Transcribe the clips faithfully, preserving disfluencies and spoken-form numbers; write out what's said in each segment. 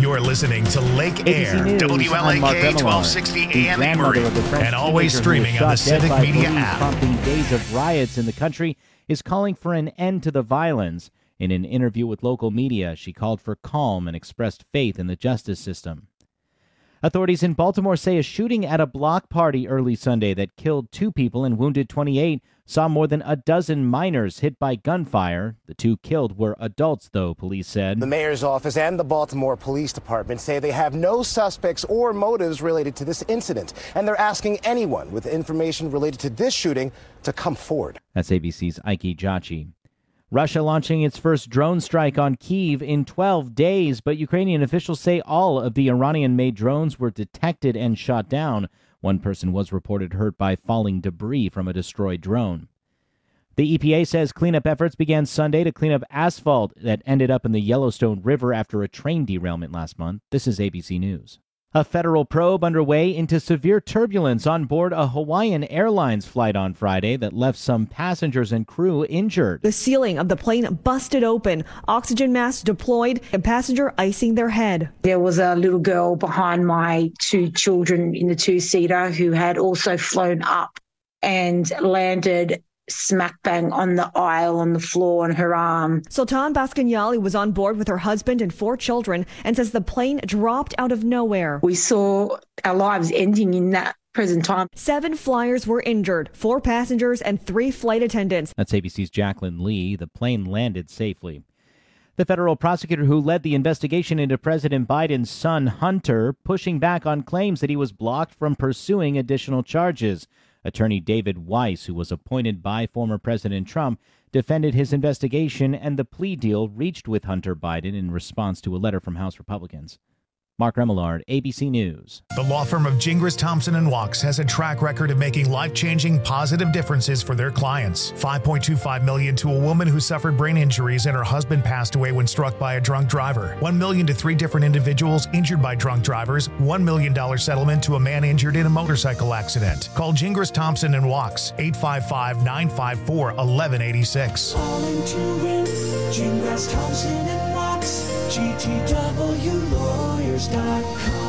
You're listening to Lake Air, W L A K twelve sixty A M Emory, and always streaming on the Civic Media app. Prompting days of riots in the country, is calling for an end to the violence. In an interview with local media, she called for calm and expressed faith in the justice system. Authorities in Baltimore say a shooting at a block party early Sunday that killed two people and wounded twenty-eight saw more than a dozen minors hit by gunfire. The two killed were adults, though, police said. The mayor's office and the Baltimore Police Department say they have no suspects or motives related to this incident, and they're asking anyone with information related to this shooting to come forward. That's A B C's Ike Jachi. Russia launching its first drone strike on Kyiv in twelve days, but Ukrainian officials say all of the Iranian-made drones were detected and shot down. One person was reported hurt by falling debris from a destroyed drone. The E P A says cleanup efforts began Sunday to clean up asphalt that ended up in the Yellowstone River after a train derailment last month. This is A B C News. A federal probe underway into severe turbulence on board a Hawaiian Airlines flight on Friday that left some passengers and crew injured. The ceiling of the plane busted open, oxygen masks deployed, and passenger icing their head. There was a little girl behind my two children in the two-seater who had also flown up and landed smack bang on the aisle on the floor on her arm. Sultan Baskanyali was on board with her husband and four children and says the plane dropped out of nowhere. We saw our lives ending in that present time. Seven flyers were injured, four passengers and three flight attendants. That's A B C's Jacqueline Lee. The plane landed safely. The federal prosecutor who led the investigation into President Biden's son, Hunter, pushing back on claims that he was blocked from pursuing additional charges. Attorney David Weiss, who was appointed by former President Trump, defended his investigation and the plea deal reached with Hunter Biden in response to a letter from House Republicans. Mark Remillard, A B C News. The law firm of Gingras, Thompson and Wachs has a track record of making life-changing positive differences for their clients. five point two five million dollars to a woman who suffered brain injuries and her husband passed away when struck by a drunk driver. one million dollars to three different individuals injured by drunk drivers. one million dollars settlement to a man injured in a motorcycle accident. Call Gingras, Thompson and Wachs, eight five five, nine five four, one one eight six. Calling to win, Gingras, Thompson and Wachs, G T W lawyers dot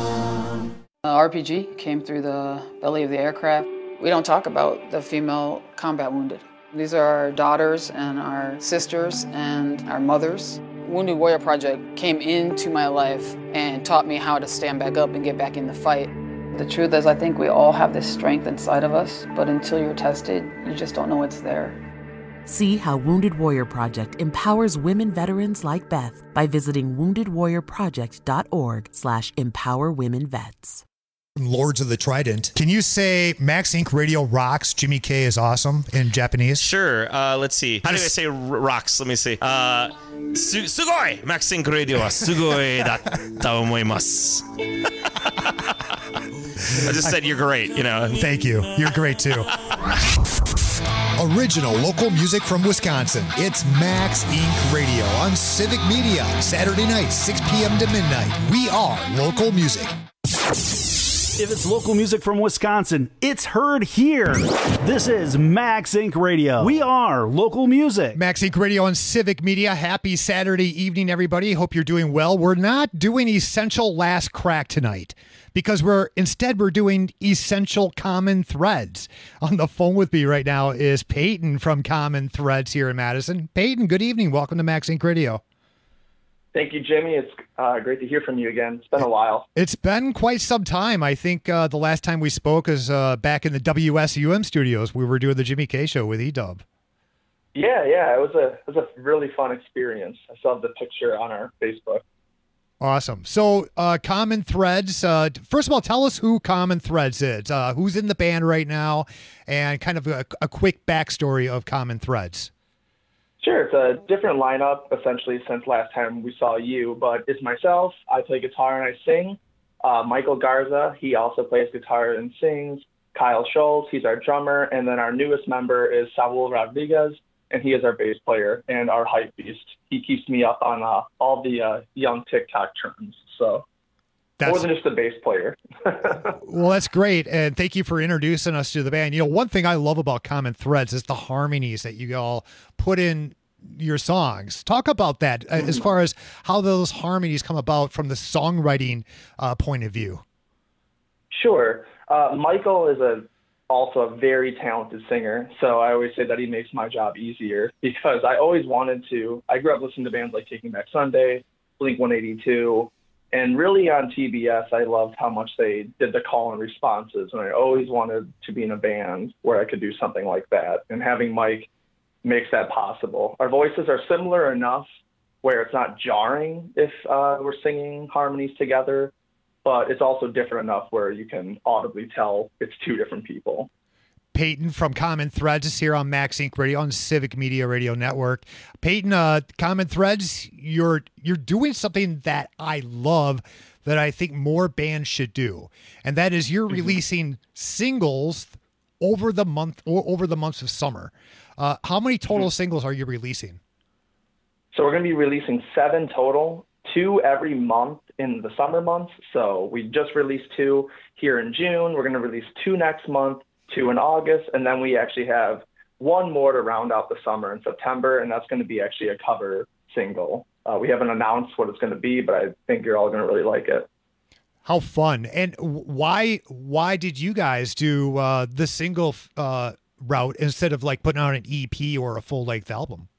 com. Uh, R P G came through the belly of the aircraft. We don't talk about the female combat wounded. These are our daughters and our sisters and our mothers. Wounded Warrior Project came into my life and taught me how to stand back up and get back in the fight. The truth is, I think we all have this strength inside of us, but until you're tested, you just don't know it's there. See how Wounded Warrior Project empowers women veterans like Beth by visiting wounded warrior project dot org slash empower women vets. Lords of the Trident. Can you say Max Incorporated Radio rocks, Jimmy K is awesome in Japanese? Sure. Uh, let's see. How do I say r- rocks? Let me see. Uh, su- sugoi! Max Incorporated Radio wa sugoi datta omoimasu. I just said you're great, you know. Thank you. You're great too. Original local music from Wisconsin. It's Max Incorporated Radio on Civic Media. Saturday night, six p.m. to midnight. We are local music. If it's local music from Wisconsin, it's heard here. This is Max Incorporated Radio. We are local music. Max Incorporated Radio on Civic Media. Happy Saturday evening, everybody. Hope you're doing well. We're not doing Essential Last Crack tonight because we're instead we're doing Essential Common Threads. On the phone with me right now is Peyton from Common Threads here in Madison. Peyton, good evening. Welcome to Max Incorporated Radio. Thank you, Jimmy. It's uh, great to hear from you again. It's been a while. It's been quite some time. I think uh, the last time we spoke is uh, back in the W S U M studios. We were doing the Jimmy K Show with E-Dub. Yeah, yeah. It was a it was a really fun experience. I saw the picture on our Facebook. Awesome. So, uh, Common Threads. Uh, first of all, tell us who Common Threads is. Uh, who's in the band right now, and kind of a, a quick backstory of Common Threads. Sure, it's a different lineup, essentially, since last time we saw you, but it's myself. I play guitar and I sing. Uh, Michael Garza, he also plays guitar and sings. Kyle Schultz, he's our drummer. And then our newest member is Saul Rodriguez, and he is our bass player and our hype beast. He keeps me up on uh, all the uh, young TikTok trends, so that's more than just a bass player. Well, that's great, and thank you for introducing us to the band. You know, one thing I love about Common Threads is the harmonies that you all put in your songs. Talk about that uh, as far as how those harmonies come about from the songwriting uh, point of view. Sure. Uh, Michael is a also a very talented singer, so I always say that he makes my job easier because I always wanted to. I grew up listening to bands like Taking Back Sunday, Blink one eighty-two, and really on T B S, I loved how much they did the call and responses, and I always wanted to be in a band where I could do something like that, and having Mike makes that possible. Our voices are similar enough where it's not jarring if uh, we're singing harmonies together, but it's also different enough where you can audibly tell it's two different people. Peyton from Common Threads is here on Max Inc Radio on Civic Media Radio Network. Peyton, uh, Common Threads, you're you're doing something that I love that I think more bands should do, and that is you're mm-hmm. releasing singles over the month or over the months of summer. Uh, how many total mm-hmm. singles are you releasing? So we're going to be releasing seven total, two every month in the summer months. So we just released two here in June. We're going to release two next month, two in August, and then we actually have one more to round out the summer in September, and that's going to be actually a cover single. Uh, we haven't announced what it's going to be, but I think you're all going to really like it. How fun. And why why did you guys do uh, the single uh, route instead of like putting out an E P or a full-length album?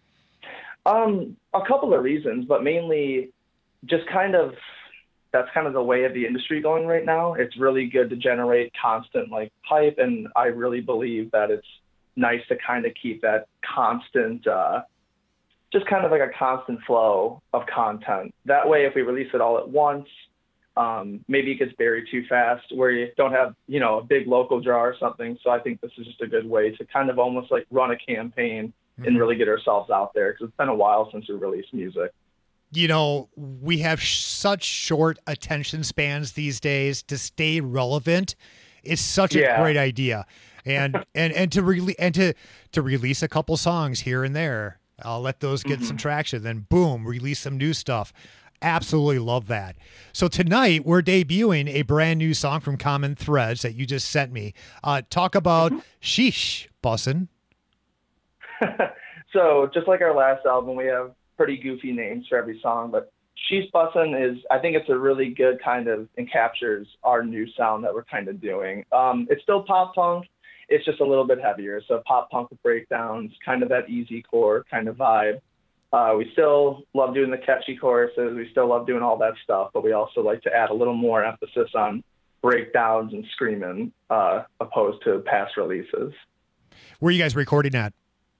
Um, a couple of reasons, but mainly just kind of that's kind of the way of the industry going right now. It's really good to generate constant like hype, and I really believe that it's nice to kind of keep that constant, uh, just kind of like a constant flow of content. That way, if we release it all at once, um, maybe it gets buried too fast where you don't have, you know, a big local draw or something. So I think this is just a good way to kind of almost like run a campaign mm-hmm. and really get ourselves out there, because it's been a while since we released music. You know, we have sh- such short attention spans these days. To stay relevant is such a yeah. great idea. And and and to really and to to release a couple songs here and there. I'll let those get mm-hmm. some traction, then boom, release some new stuff. Absolutely love that. So tonight we're debuting a brand new song from Common Threads that you just sent me. Uh, talk about mm-hmm. Sheesh Bussin'. So just like our last album, we have pretty goofy names for every song, but Sheesh Bussin' is, I think it's a really good kind of, and captures our new sound that we're kind of doing. Um, it's still pop punk. It's just a little bit heavier. So pop punk with breakdowns, kind of that easy core kind of vibe. Uh, we still love doing the catchy choruses. We still love doing all that stuff, but we also like to add a little more emphasis on breakdowns and screaming, uh, opposed to past releases. Where are you guys recording at?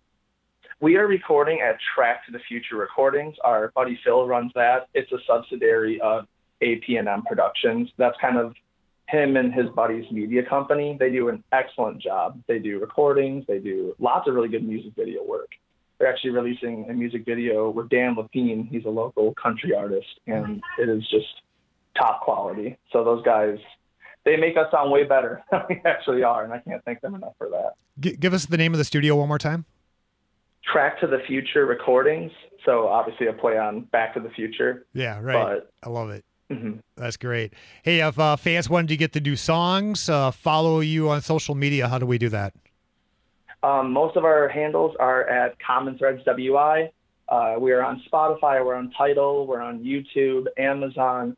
We are recording at Track to the Future Recordings. Our buddy Phil runs that. It's a subsidiary of A P and M Productions. That's kind of him and his buddy's media company. They do an excellent job. They do recordings. They do lots of really good music video work. They're actually releasing a music video with Dan Lapine. He's a local country artist, and it is just top quality. So those guys, they make us sound way better than we actually are, and I can't thank them enough for that. G- give us the name of the studio one more time. Track to the Future Recordings. So obviously a play on Back to the Future. Yeah, right. But, I love it. Mm-hmm. That's great. Hey, if uh, fans wanted to get the new songs, uh, follow you on social media, how do we do that? Um, most of our handles are at Common Threads W I. Uh, we are on Spotify, we're on Tidal, we're on YouTube, Amazon,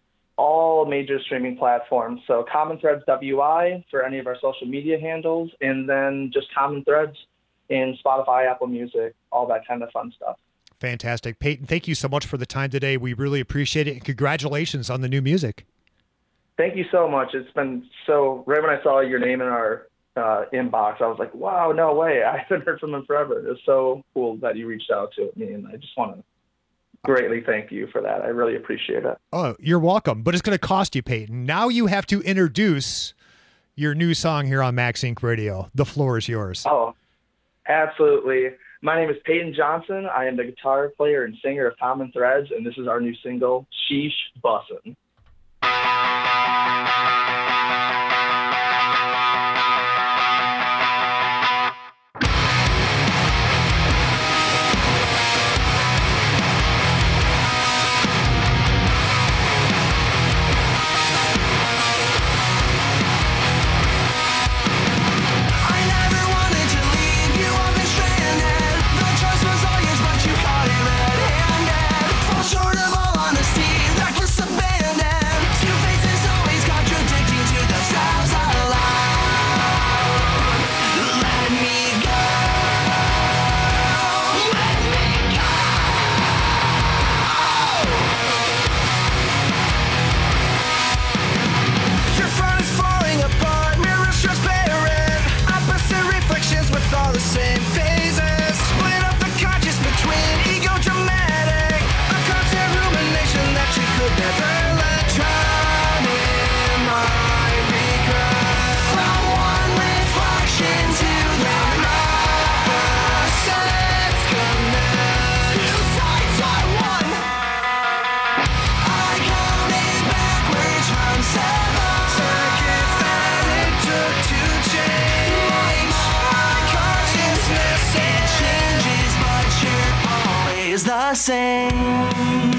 all major streaming platforms. So Common Threads W I for any of our social media handles, and then just Common Threads in Spotify, Apple Music, all that kind of fun stuff. Fantastic. Peyton, thank you so much for the time today. We really appreciate it. And congratulations on the new music. Thank you so much. It's been so, right when I saw your name in our uh, inbox, I was like, wow, no way. I haven't heard from him forever. It's so cool that you reached out to me, and I just want to greatly thank you for that. I really appreciate it. Oh, you're welcome. But it's going to cost you, Peyton. Now you have to introduce your new song here on Max Inc Radio. The floor is yours. Oh, absolutely. My name is Peyton Johnson. I am the guitar player and singer of Common Threads, and this is our new single, Sheesh Bussin'. I never wanted to leave you, I've been stranded. The choice was all stays the same.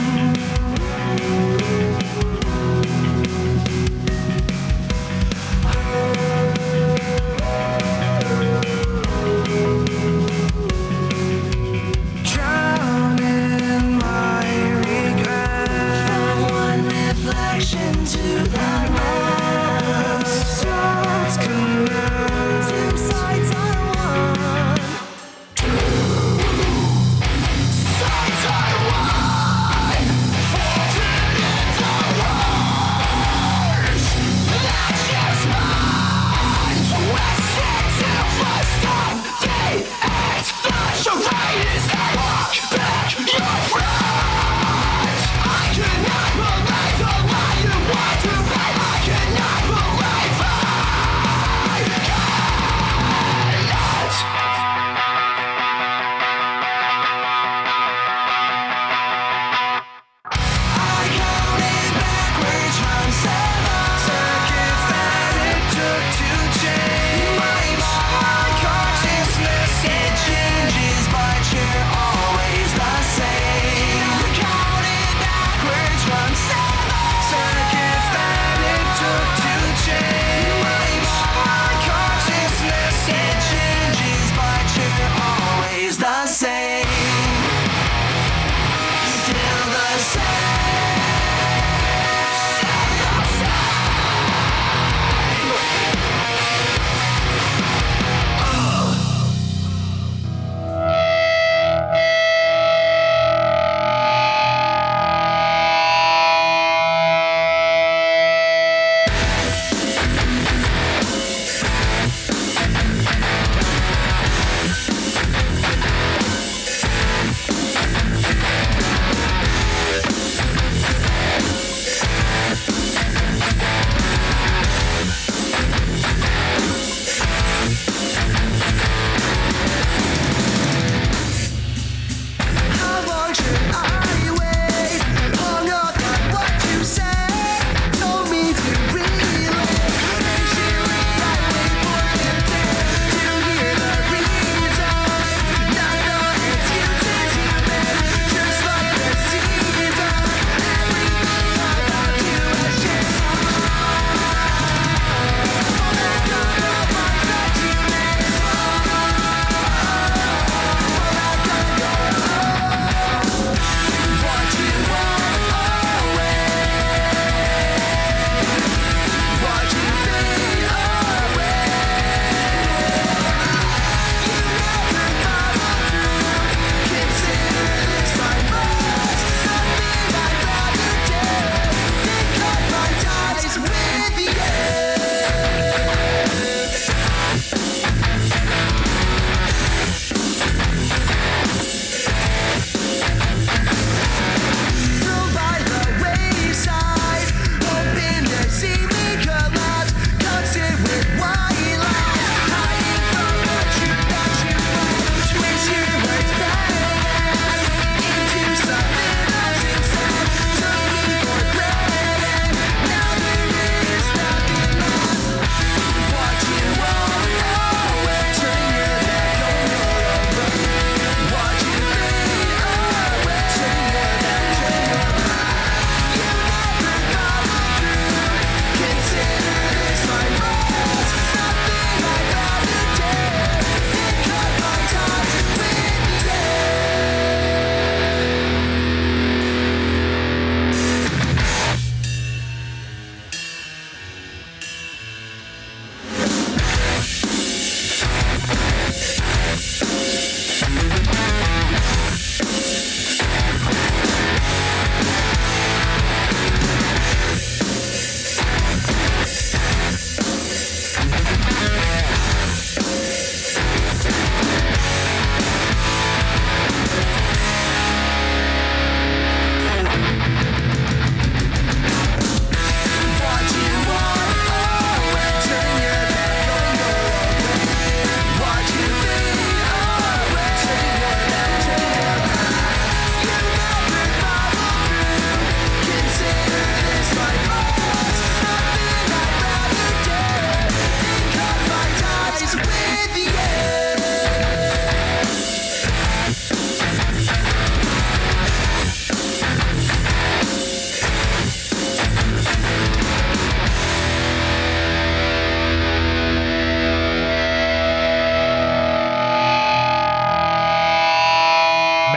Drown in my regret. From one reflection to the next. Swords command. Two sides are one. Two sides are one.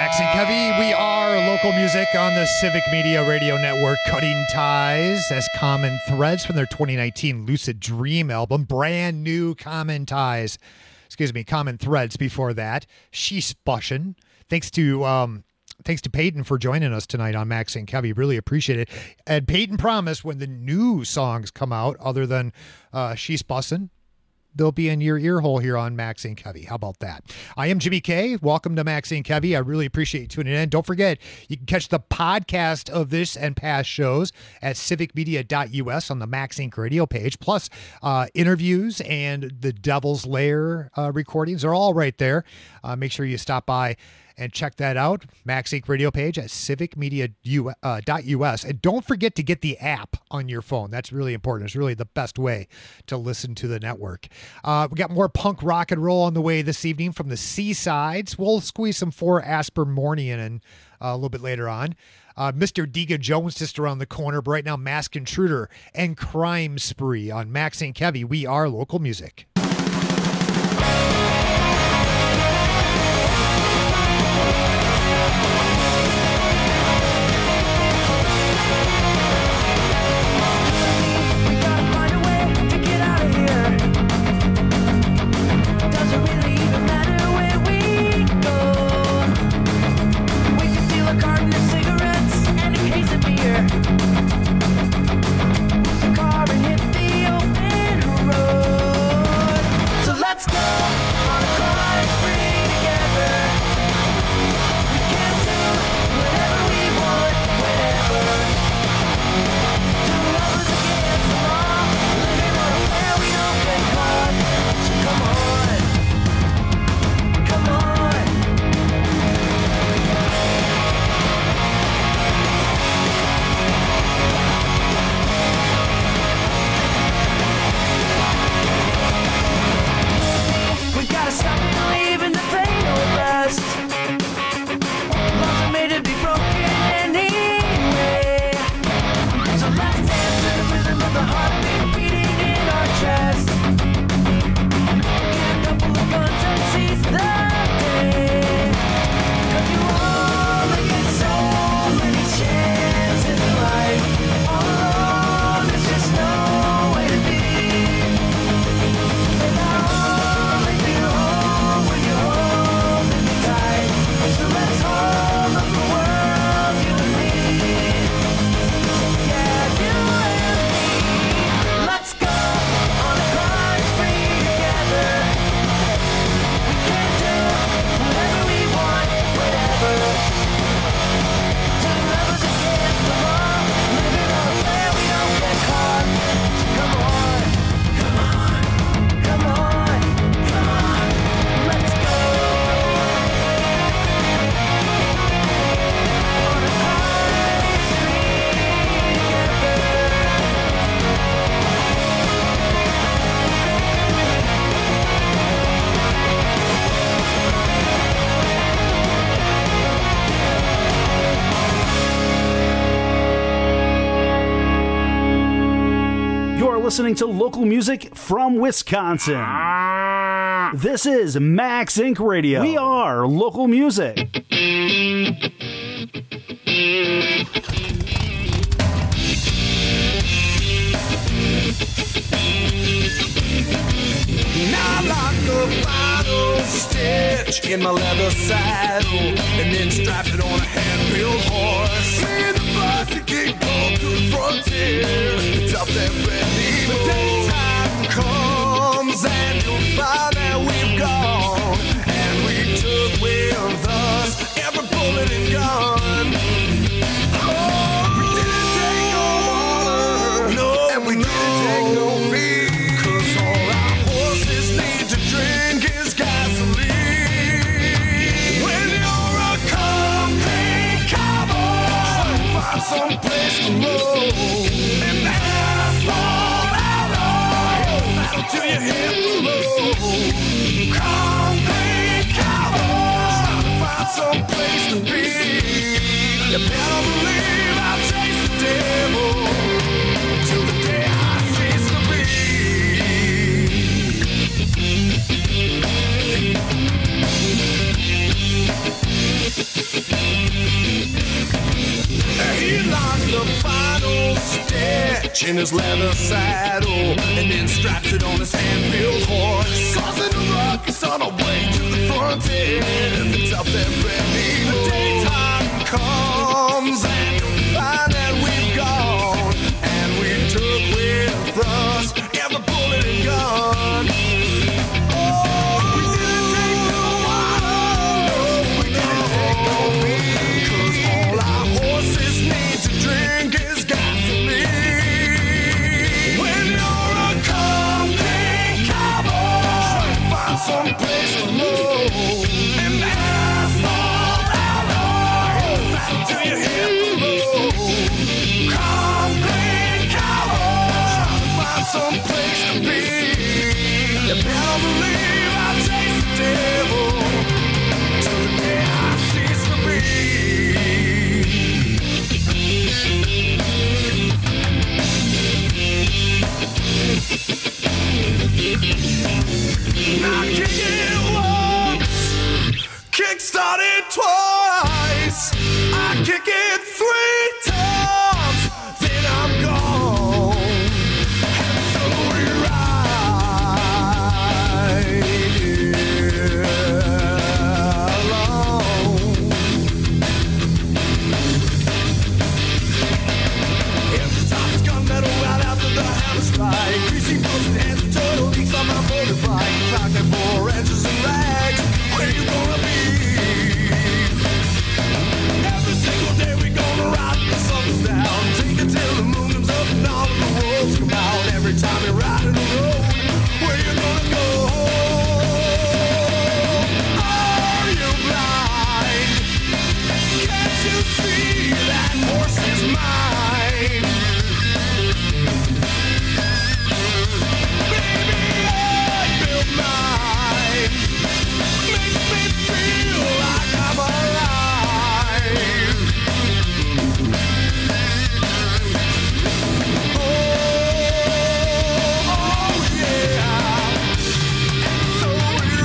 Max and Kevy, we are local music on the Civic Media Radio Network, cutting ties as common threads from their twenty nineteen Lucid Dream album. Brand new common ties, excuse me, common threads before that. She's Bushin'. Thanks to um, thanks to Peyton for joining us tonight on Max and Kevy. Really appreciate it. And Peyton promised when the new songs come out, other than uh, She's Bussin', they'll be in your ear hole here on Max and Kevy. How about that? I am Jimmy K. Welcome to Max and Kevy. I really appreciate you tuning in. Don't forget, you can catch the podcast of this and past shows at civic media dot U S on the Max Incorporated radio page. Plus, uh, interviews and the Devil's Lair uh, recordings are all right there. Uh, make sure you stop by and check that out. Max Incorporated radio page at civic media dot U S. And don't forget to get the app on your phone. That's really important. It's really the best way to listen to the network. Uh, we got more punk rock and roll on the way this evening from the Seasides. We'll squeeze some Four Asper Morning in uh, a little bit later on. Uh, Mister Deega Jones just around the corner, but right now Mask Intruder and Crime Spree on Max and Kevy. We are local music. Listening to local music from Wisconsin. This is Max Incorporated Radio. We are local music. Now lock the final stitch in my leather saddle and then strap it on a hand-built horse. Me and the bossy keep going to the frontier. It's up there, friendly. The daytime comes and you'll find that we've gone, and we took with us every bullet and gun. Oh, we didn't take no water, no, and we didn't take no feed, 'cause all our horses need to drink is gasoline. When you're a complete cowboy, find some place to load and asphalt out till you hit the road. Concrete cowboy, find some place to be. You better believe I'll chase the devil till the day I cease to be. stitch in his leather saddle, and then straps it on his hand-built horse. Causing a ruckus on our way to the frontier. It's up there ready. The daytime comes and we find that we've gone, and we took with us every bullet and gun. Oh, we didn't take no water, no, we didn't take no feed, 'cause all our horses need to drink is gasoline. When you're a concrete cowboy, find some place to low and asphalt alloy till you hit the road. Concrete cowboy, find some place to be. You better believe I chase the devil till the day I cease to be. I kick it once, kick-start it twice, I kick it three times, then I'm gone. And so we ride here alone. Every time it's gunmetal right after the hammer strike, greasy bumps and hands and turtle leaks on my motorbike, pocket four inches and rags. Where you gonna be? Every single day we gonna ride the sun down, take it till the moon comes up and all of the wolves come out. Every time you're riding the road, where you gonna go? Are you blind? Can't you see that horse is mine? Baby, I built mine. Makes me feel like I'm alive. Oh, oh yeah. So we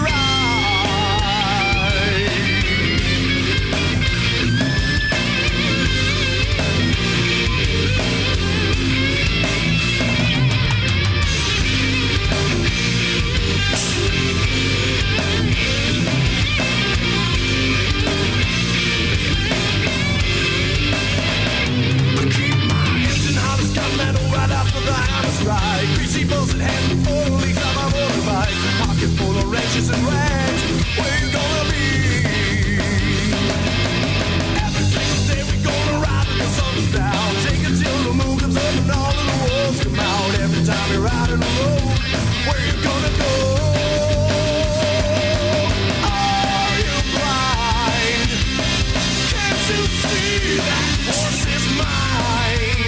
I keep my engine out of gunmetal right after the hammer strike. Greasy balls and hands before the leaks on my motorbike. Pocket full of wrenches and rags. Where you gonna be? Every single day we gonna ride till the sun's down, take it till the moon comes up and all of the wolves come out. Every time you're riding the road, where you gonna go? Are you blind? Can't you see that horse is mine?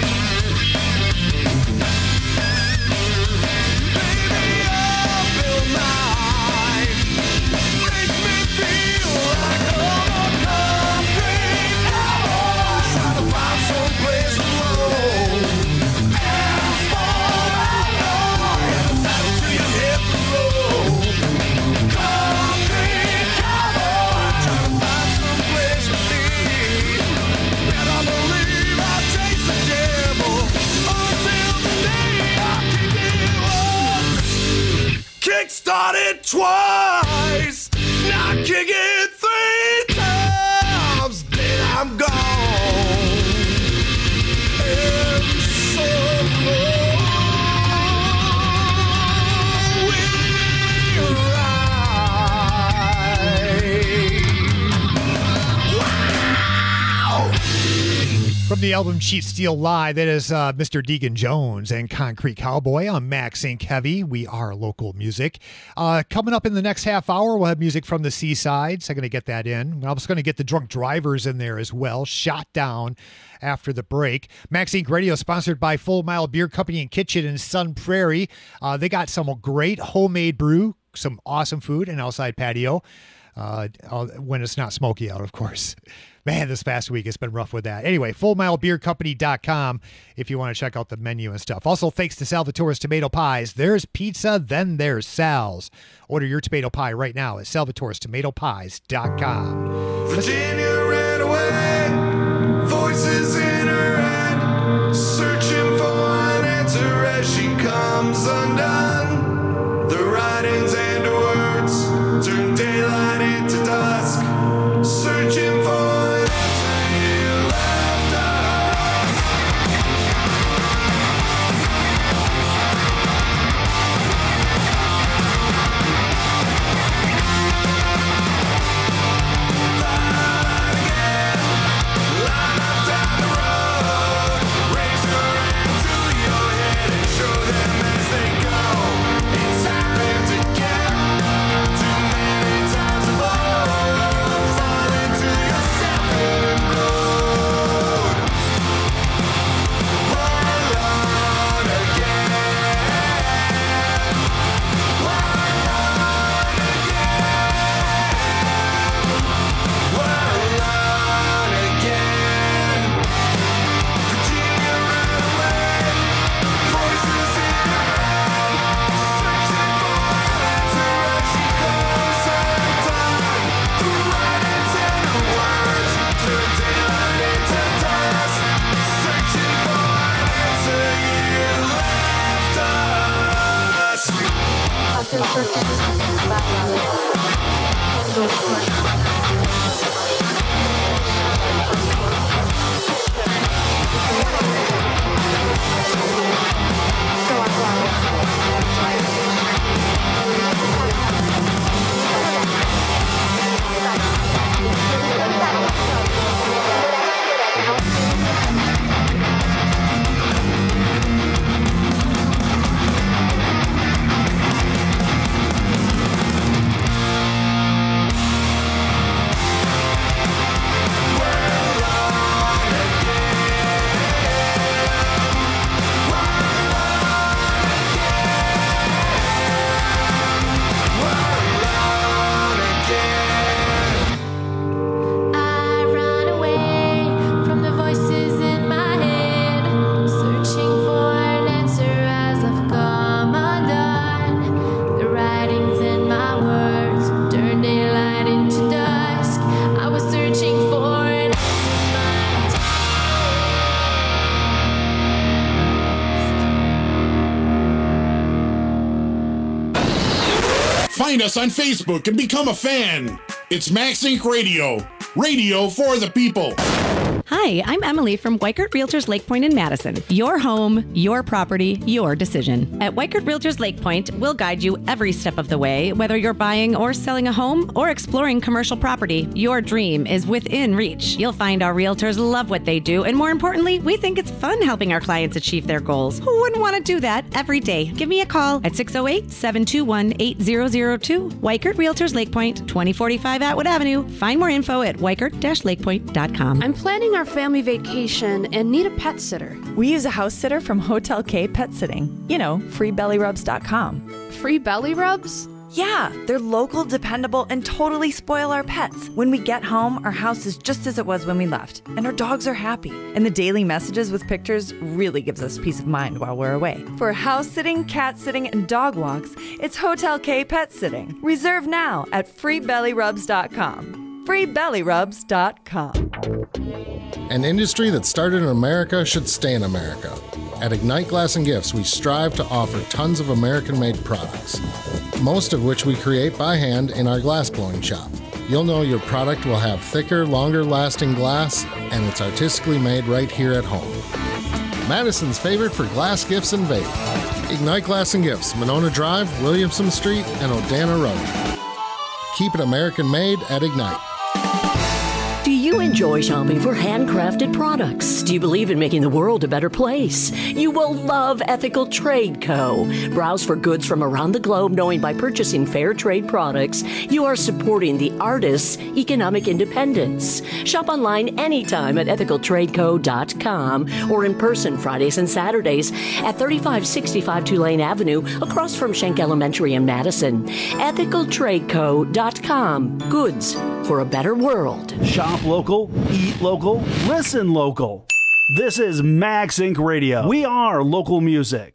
Baby, I built mine. Make me feel like I'm a concrete cowboy, trying to find some place to roll. Asphalt alloy, in the saddle till you hit the road. Concrete cowboy, trying to find some place to be. Better believe I chase the devil until the day I kick it once, kick-start it twice, now kick it three times, then I'm gone. And so we ride. Wow! From the album Sheet Steel Live, that is uh, Mister Deegan Jones and Concrete Cowboy on Max Inc Heavy. We are local music. Uh, coming up in the next half hour, we'll have music from the Seaside. So I'm going to get that in. I'm also going to get the Drunk Drivers in there as well. Shot Down after the break. Max Inc Radio sponsored by Full Mile Beer Company and Kitchen in Sun Prairie. Uh, they got some great homemade brew, some awesome food, and outside patio. Uh, when it's not smoky out, of course. Man, this past week it's been rough with that. Anyway, full mile beer company dot com if you want to check out the menu and stuff. Also, thanks to Salvatore's Tomato Pies. There's pizza, then there's Sal's. Order your tomato pie right now at Salvatore's Tomato Pies dot com. Virginia ran away, voices in her head, searching for an answer. Find us on Facebook and become a fan. It's Max Inc Radio. Radio for the people. Hi, I'm Emily from Weichert Realtors Lake Point in Madison. Your home, your property, your decision. At Weichert Realtors Lake Point, we'll guide you every step of the way. Whether you're buying or selling a home or exploring commercial property, your dream is within reach. You'll find our realtors love what they do, and more importantly, we think it's fun helping our clients achieve their goals. Who wouldn't want to do that every day? Give me a call at six oh eight, seven two one, eight zero zero two. Weichert Realtors Lake Point, twenty forty-five Atwood Avenue. Find more info at weichert dash lake point dot com. I'm planning our family vacation and need a pet sitter. We use a house sitter from Hotel K Pet Sitting. You know, free belly rubs dot com. Free belly rubs? Yeah, they're local, dependable, and totally spoil our pets. When we get home, our house is just as it was when we left, and our dogs are happy. And the daily messages with pictures really gives us peace of mind while we're away. For house sitting, cat sitting, and dog walks, it's Hotel K Pet Sitting. Reserve now at free belly rubs dot com. free belly rubs dot com. An industry that started in America should stay in America. At Ignite Glass and Gifts, we strive to offer tons of American-made products, most of which we create by hand in our glassblowing shop. You'll know your product will have thicker, longer-lasting glass, and it's artistically made right here at home. Madison's favorite for glass gifts and vape. Ignite Glass and Gifts, Monona Drive, Williamson Street, and Odana Road. Keep it American-made at Ignite. Do you enjoy shopping for handcrafted products? Do you believe in making the world a better place? You will love Ethical Trade Co. Browse for goods from around the globe, knowing by purchasing fair trade products, you are supporting the artists' economic independence. Shop online anytime at ethical trade co dot com or in person Fridays and Saturdays at thirty-five sixty-five Tulane Avenue across from Schenck Elementary in Madison. ethical trade co dot com. Goods for a better world. Shop local, eat local, listen local. This is Max Inc Radio. We are local music.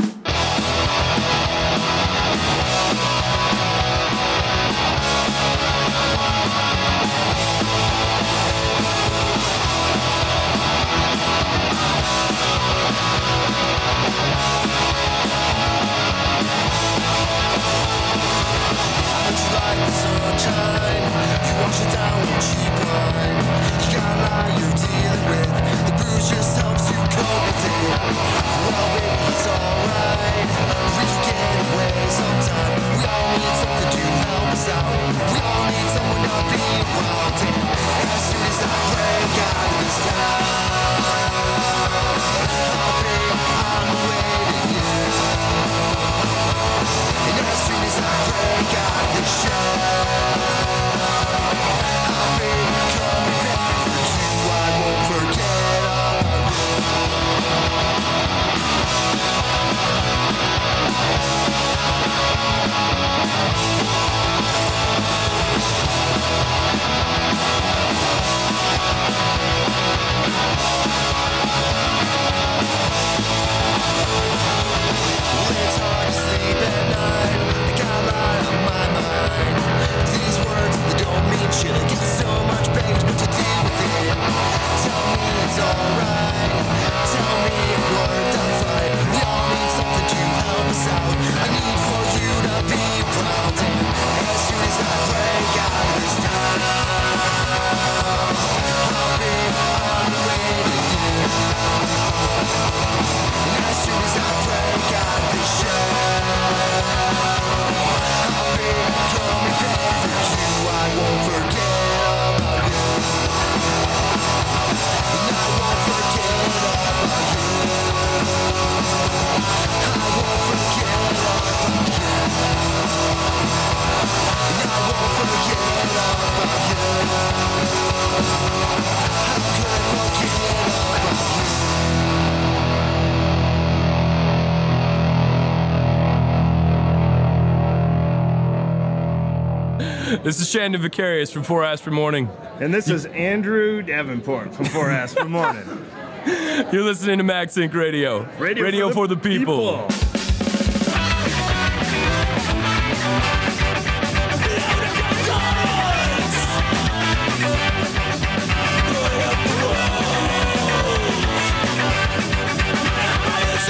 This is Shandon Vicarious from Four Aspen Morning. And this is Andrew Davenport from Four Aspen Morning. You're listening to Max Inc Radio. Radio, Radio for the, for the people. people.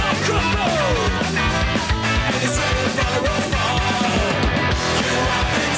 It's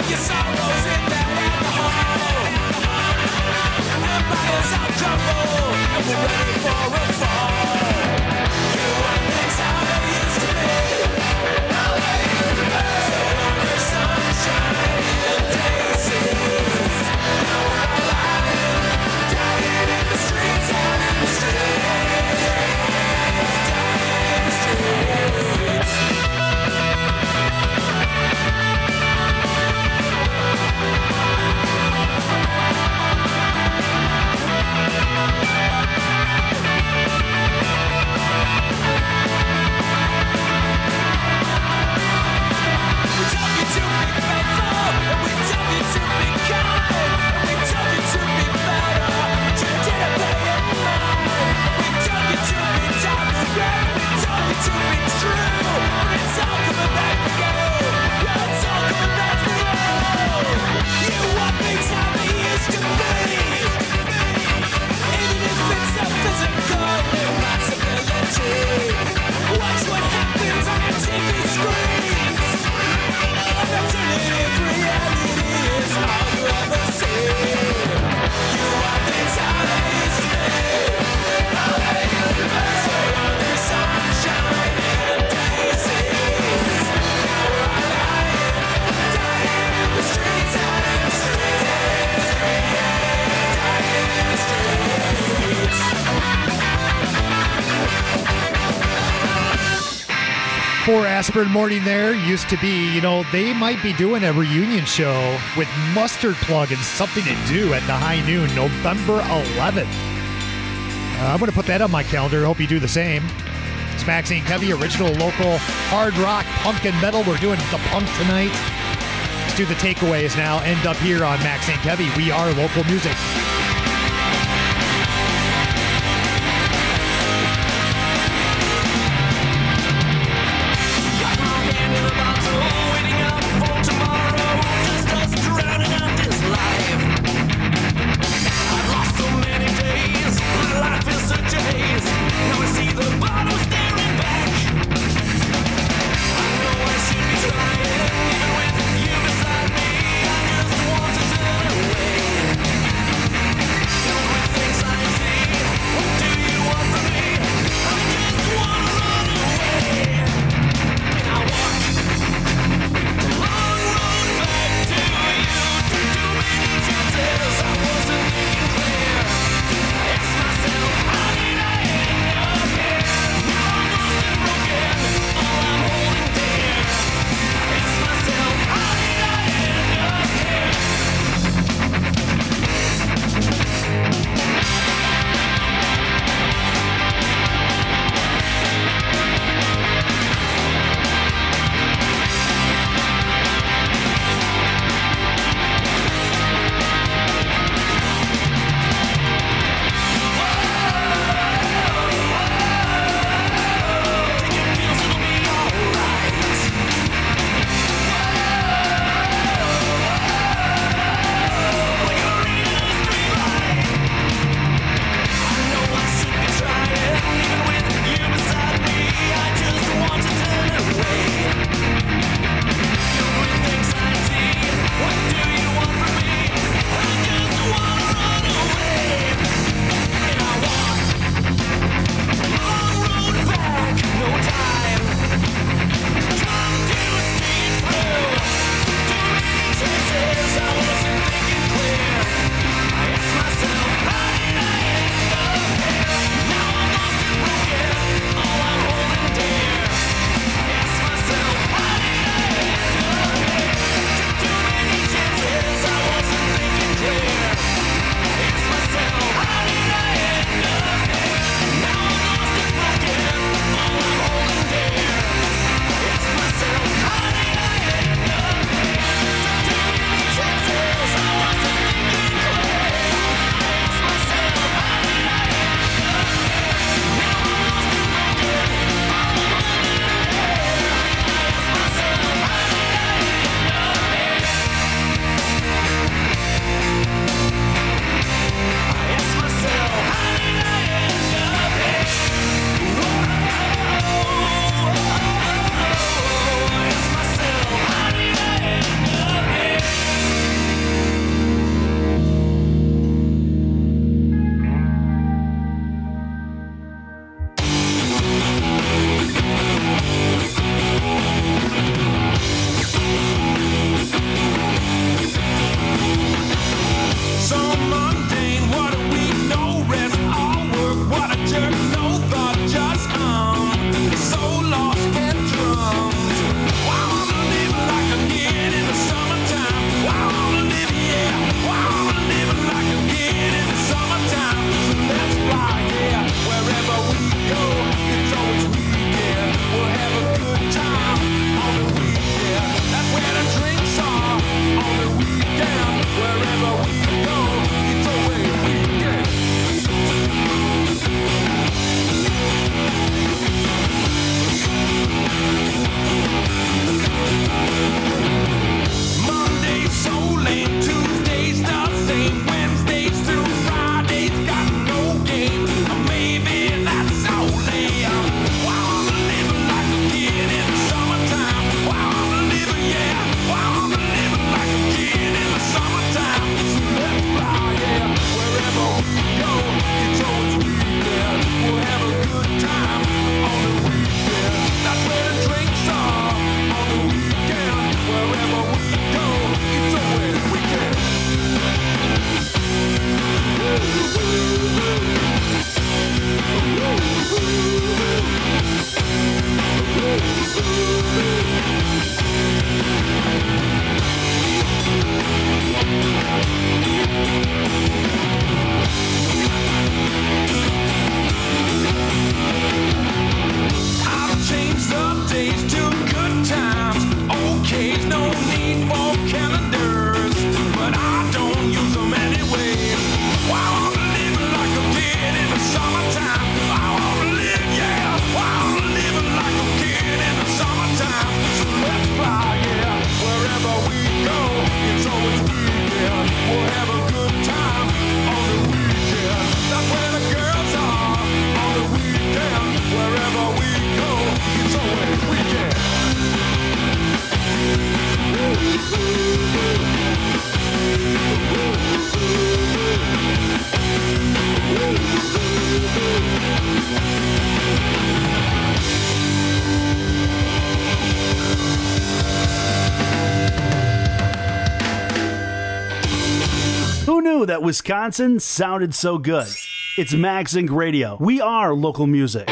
your sorrows in that alcohol. Empires out crumble, and we're ready for a fall. You want things how they used to be. How they used to be. So only sunshine and daisies. Now we're all lying, dying in the streets, out in the streets, dying in the streets. Watch what happens on your T V screens. Alternative reality is all you ever see. You want things how they used to be. How they used to be. So only sunshine and daisies. Now we're all lying, dying in the streets, out in the streets, dying in the streets. For Aspirin Morning there used to be, you know, they might be doing a reunion show with Mustard Plug and Something to Do at the High Noon, November eleventh. Uh, I'm going to put that on my calendar. Hope you do the same. It's Maxine Kevy, original local hard rock, punk and metal. We're doing the punk tonight. Let's do the takeaways now. End up here on Maxine Kevy. We are local music. Trying, even with you beside me, I just want to turn away. I've changed some days to good times. Okay, no need for calendars, but I don't use them anyway. Wow, I'm living like a kid in the summertime. I wanna live, yeah. Wow, I'm living like a kid in the summertime. So let's fly, yeah. Wherever we go, it's always weekend. We'll have a good time on the weekend. That's where the girls are on the weekend. Wherever we go, it's always weekend. Who knew that Wisconsin sounded so good? It's Max Inc Radio. We are local music.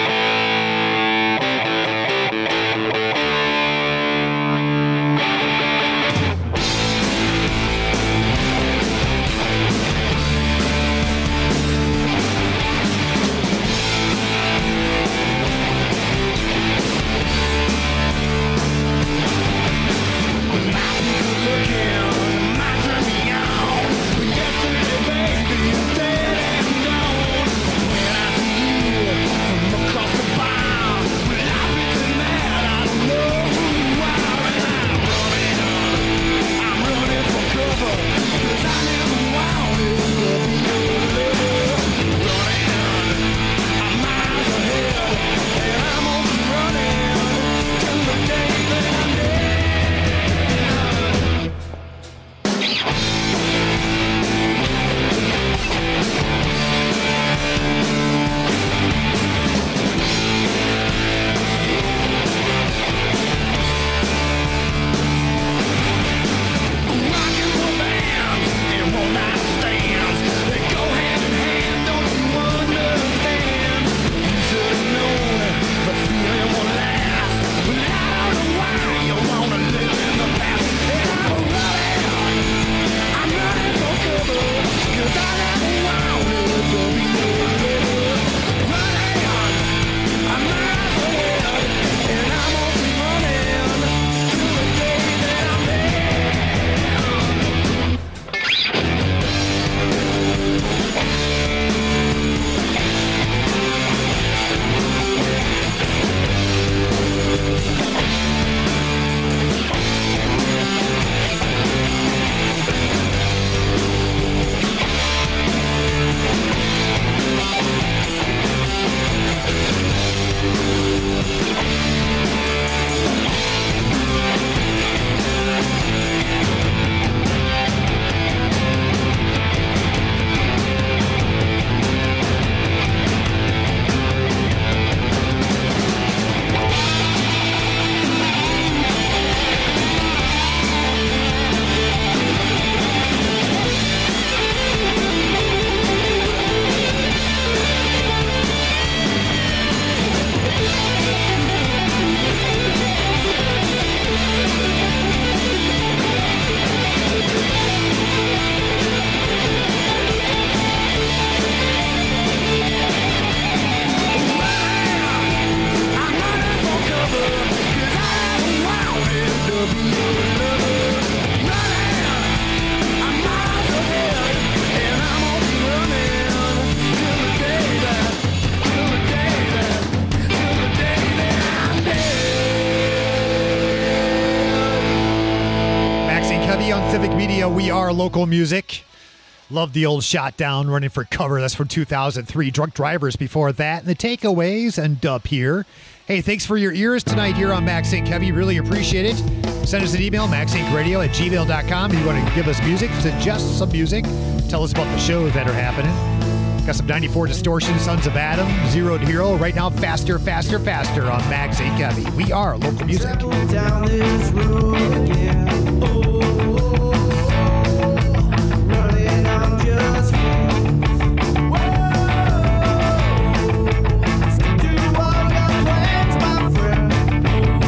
We are local music. Love the old shot down, running for cover. That's from two thousand three. Drunk Drivers before that. And the takeaways and Dub here. Hey, thanks for your ears tonight here on Max Inc Heavy. Really appreciate it. Send us an email, maxinkradio at gmail dot com. If you want to give us music, suggest some music. Tell us about the shows that are happening. Got some ninety-four Distortion, Sons of Adam, Zero to Hero. Right now, Faster, Faster, Faster on Max Inc Heavy. We are local music. Down this road again. Oh, running on just whoa. Stick to all your plans, my friend.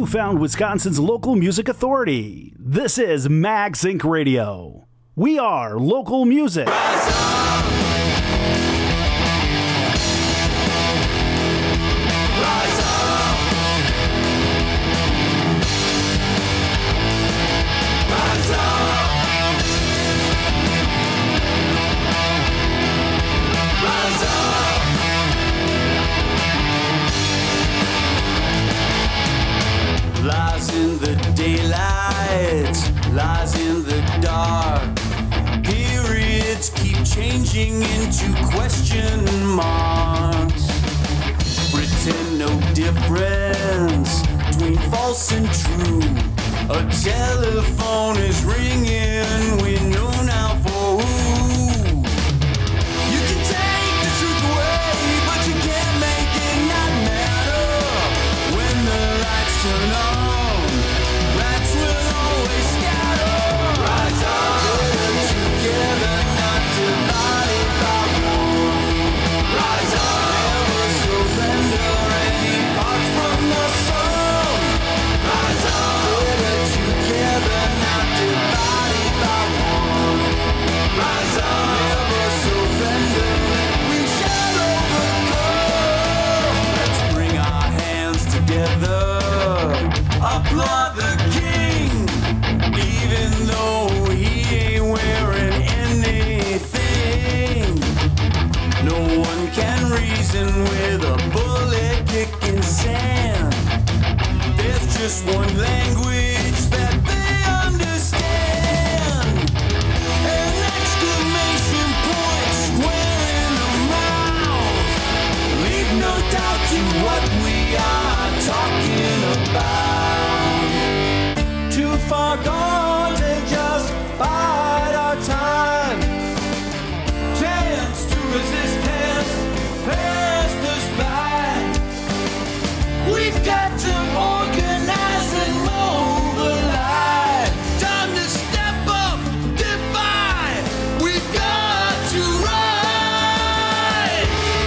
found Wisconsin's local music authority. This is MagSync Radio. We are local music. Rise up. Rise up. Rise up. Rise up. Lies in the daylight, lies in the dark. Periods keep changing into question marks. Pretend no difference between false and true. A telephone is ringing, we know now for who. You can take the truth away, but you can't make it not matter. When the lights turn on, rats will always scatter. Rise up, together, not divided by one. Rise up, never surrender any parts from the sun. Rise up, together, not divided by one. Rise up, never surrender, we shall overcome. Let's bring our hands together, applaud the king, even though he ain't wearing anything. No one can reason with a bullet kicking sand. There's just one language that they understand. An exclamation point square in the mouth. Leave no doubt to what we are talking about. Too far gone to just bide our time. Chance to resistance passed us by. We've got to organize and mobilize. Time to step up, defy. We've got to rise.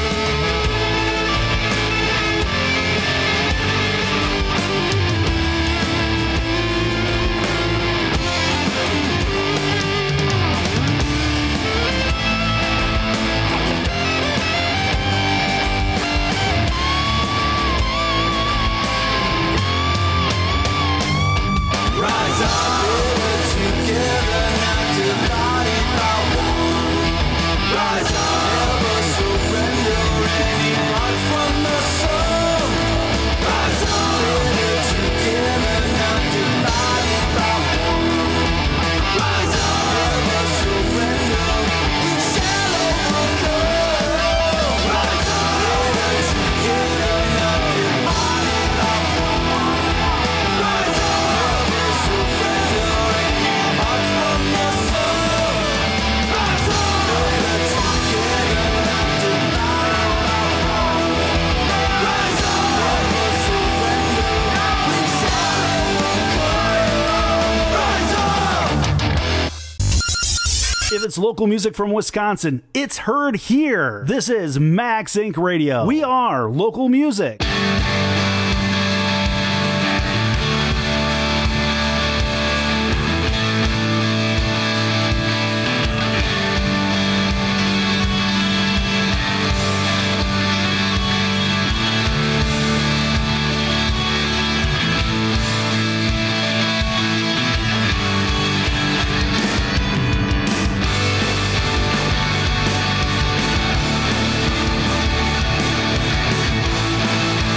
Rise up, together, not divided by one. Rise up, never surrender any parts from the sun. Rise up, together, not divided by one. Rise up, never surrender, we shall overcome. Rise up, together, not divided by one. Rise up, never surrender any parts from the sun. Rise up, together, not divided by one. Rise up, never surrender, we shall overcome. Rise up. If it's local music from Wisconsin, it's heard here. This is MagSync Radio. We are local music. Rise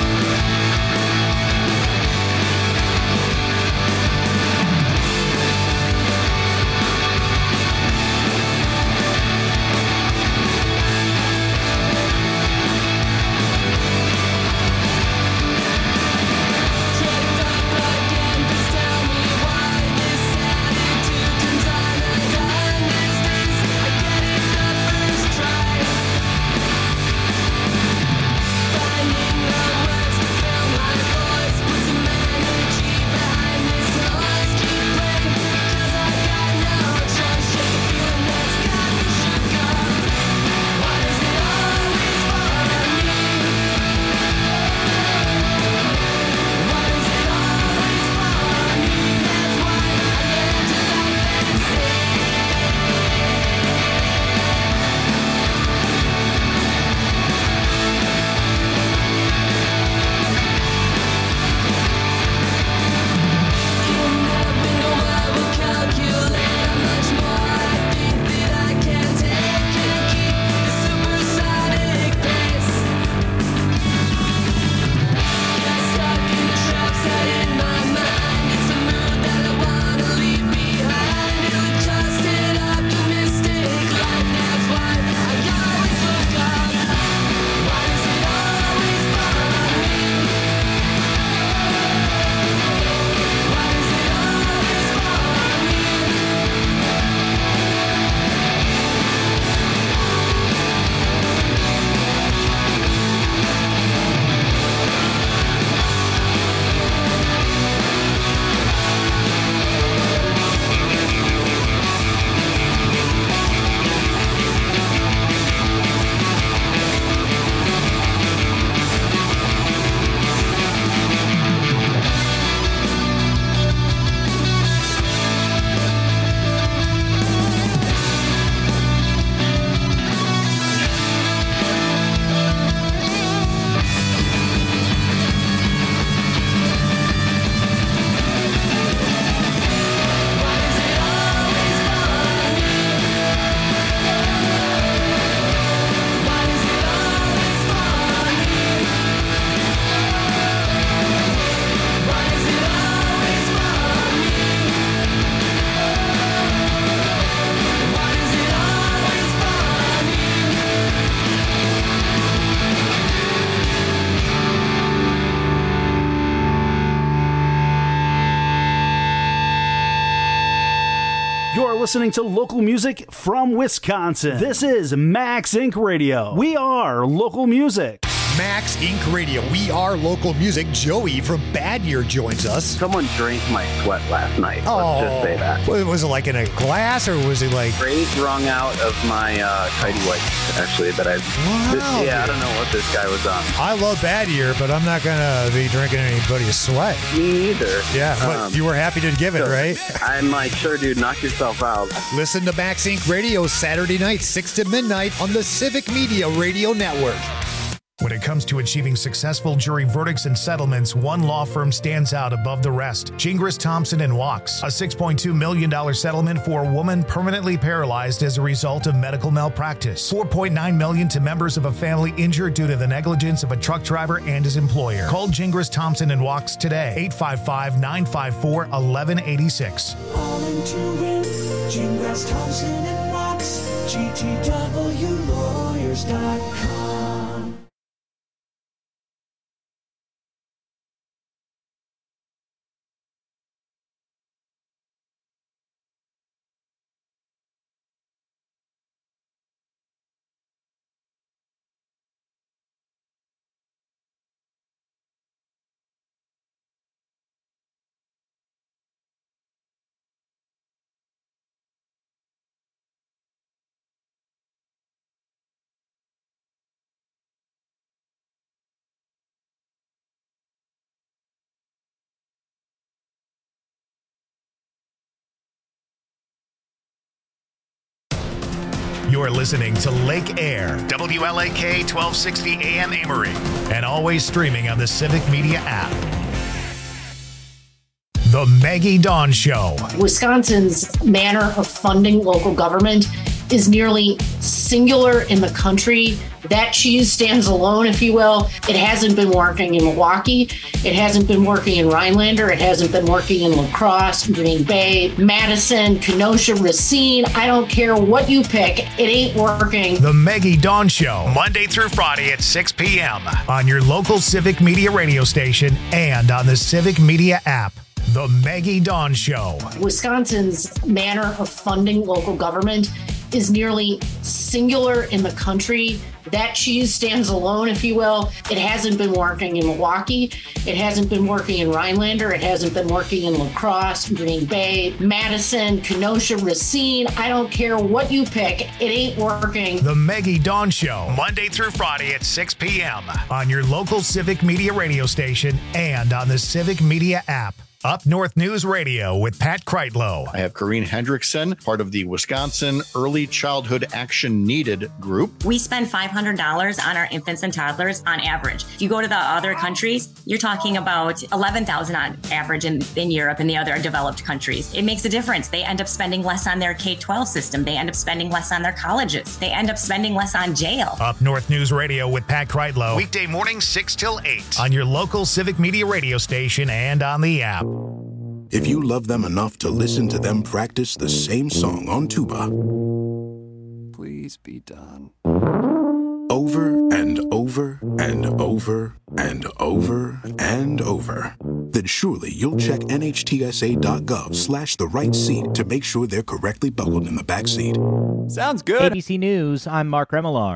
listening to local music from Wisconsin. This is Max Inc Radio. We are local music. Max Inc Radio. We are local music. Joey from Bad Year joins us. Someone drank my sweat last night. Oh, let's just say that. Was it like in a glass or was it like Straight wrung out of my uh, tidy whities, actually, that I Wow. this, yeah, I don't know what this guy was on. I love Bad Year, but I'm not gonna be drinking anybody's sweat. Me neither. Yeah, but Um, you were happy to give it, so right? I'm like, sure, dude, knock yourself out. Listen to Max Inc Radio Saturday night, six to midnight on the Civic Media Radio Network. When it comes to achieving successful jury verdicts and settlements, one law firm stands out above the rest. Gingras, Thompson and Wachs. A six point two million dollars settlement for a woman permanently paralyzed as a result of medical malpractice. four point nine million dollars to members of a family injured due to the negligence of a truck driver and his employer. Call Gingras, Thompson and Wachs today. eight five five, nine five four, one one eight six. All into it. Gingras, Thompson and Wachs. G T W lawyers dot com. You're listening to Lake Air, W L A K twelve sixty A M Amory, and always streaming on the Civic Media app. The Maggie Dawn Show. Wisconsin's manner of funding local government is nearly singular in the country. That cheese stands alone, if you will. It hasn't been working in Milwaukee. It hasn't been working in Rhinelander. It hasn't been working in La Crosse, Green Bay, Madison, Kenosha, Racine. I don't care what you pick. It ain't working. The Maggie Dawn Show, Monday through Friday at six p.m. on your local Civic Media radio station and on the Civic Media app. The Maggie Dawn Show. Wisconsin's manner of funding local government is nearly singular in the country. That cheese stands alone, if you will. It hasn't been working in Milwaukee. It hasn't been working in Rhinelander. It hasn't been working in La Crosse, Green Bay, Madison, Kenosha, Racine. I don't care what you pick. It ain't working. The Maggie Dawn Show, Monday through Friday at six p.m. on your local Civic Media radio station and on the Civic Media app. Up North News Radio with Pat Kreitlow. I have Corrine Hendrickson, part of the Wisconsin Early Childhood Action Needed group. We spend five hundred dollars on our infants and toddlers on average. If you go to the other countries, you're talking about eleven thousand dollars on average in, in Europe and the other developed countries. It makes a difference. They end up spending less on their K twelve system. They end up spending less on their colleges. They end up spending less on jail. Up North News Radio with Pat Kreitlow. Weekday mornings six till eight on your local Civic Media radio station and on the app. If you love them enough to listen to them practice the same song on tuba, please be done. Over and over and over and over and over, then surely you'll check N H T S A dot gov slash the right seat to make sure they're correctly buckled in the back seat. Sounds good. A B C News, I'm Mark Remillard.